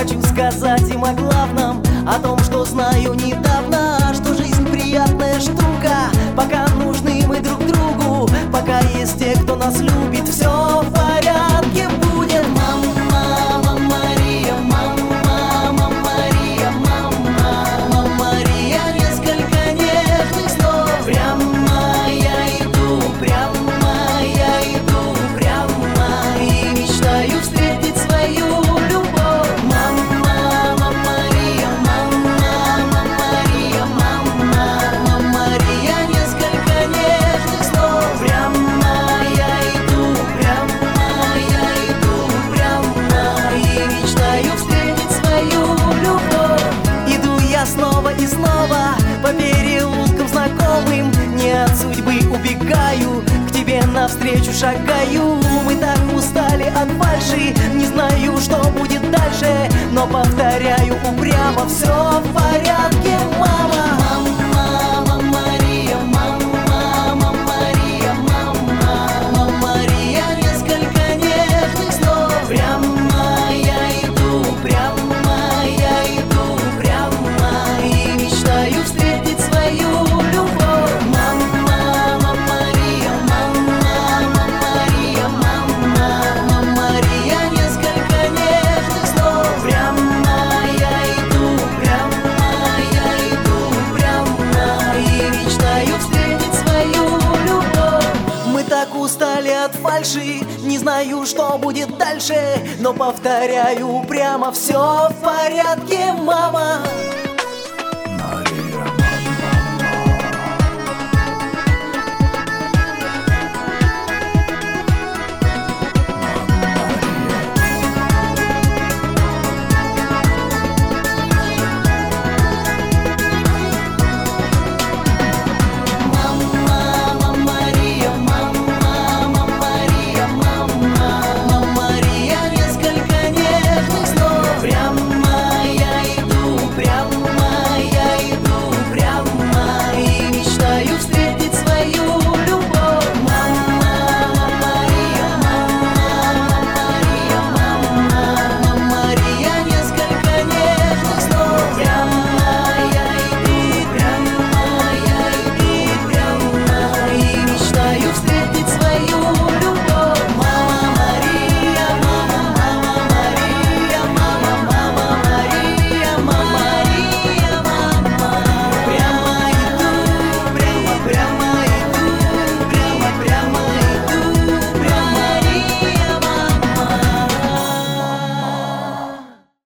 хочу сказать им о главном, о том, что знаю недавно, что жизнь приятная штука, пока нужны мы друг другу, пока есть те, кто нас любит, все в порядке будет. Мама Мария, мама Мария, мама Мария, несколько нежных слов. Прямо я иду, прямо и мечтаю встретить свою любовь. Мама Мария, мама Мария, несколько нежных слов. Прямо я иду, прямо и мечтаю встретить свою любовь. Иду я снова и снова по переулкам знакомым, не от судьбы убегаю, к тебе навстречу шагаю. Мы так устали от фальши, не знаю, что будет дальше, но повторяю упрямо: все в порядке, мама. Мама Мария, мама Мария, мама Мария, несколько нежных слов. Прямо я иду, прямо и мечтаю встретить свою любовь. Мама Мария, мама Мария, несколько нежных слов. Прямо я иду, прямо и мечтаю встретить свою любовь. Мы так устали от фальши, не знаю, что будет дальше, но повторяю прямо: все в порядке, мама.